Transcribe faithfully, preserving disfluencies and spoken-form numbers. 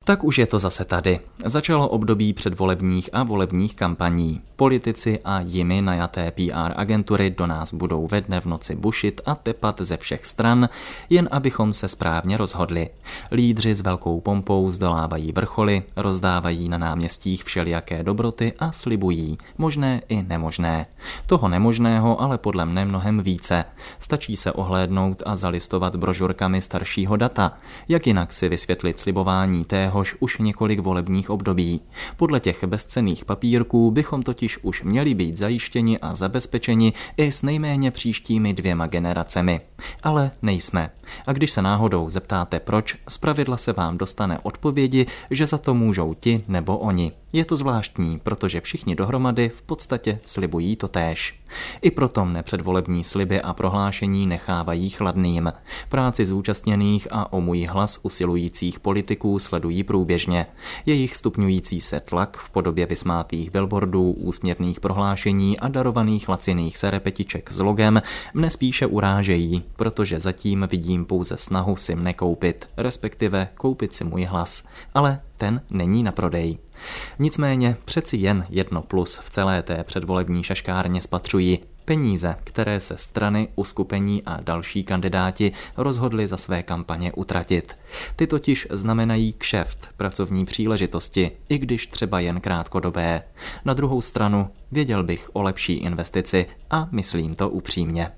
Tak už je to zase tady. Začalo období předvolebních a volebních kampaní. Politici a jimi najaté P R agentury do nás budou ve dne v noci bušit a tepat ze všech stran, jen abychom se správně rozhodli. Lídři s velkou pompou zdolávají vrcholy, rozdávají na náměstích všelijaké dobroty a slibují, možné i nemožné. Toho nemožného ale podle mne mnohem více. Stačí se ohlédnout a zalistovat brožurkami staršího data. Jak jinak si vysvětlit slibování téhož už několik volebních období. Podle těch bezcenných papírků bychom totiž už měli být zajištěni a zabezpečeni i s nejméně příštími dvěma generacemi. Ale nejsme. A když se náhodou zeptáte proč, zpravidla se vám dostane odpovědi, že za to můžou ti nebo oni. Je to zvláštní, protože všichni dohromady v podstatě slibují totéž. I proto mne předvolební sliby a prohlášení nechávají chladným. Práci zúčastněných a o můj hlas usilujících politiků sledují průběžně. Jejich stupňující se tlak v podobě vysmátých billboardů, úsměvných prohlášení a darovaných laciných serepetiček s logem mne spíše urážejí, protože zatím vidím pouze snahu si mne koupit, respektive koupit si můj hlas. Ale ten není na prodej. Nicméně přeci jen jedno plus v celé té předvolební šaškárně spatřuji. Peníze, které se strany, uskupení a další kandidáti rozhodli za své kampaně utratit. Ty totiž znamenají kšeft, pracovní příležitosti, i když třeba jen krátkodobé. Na druhou stranu věděl bych o lepší investici a myslím to upřímně.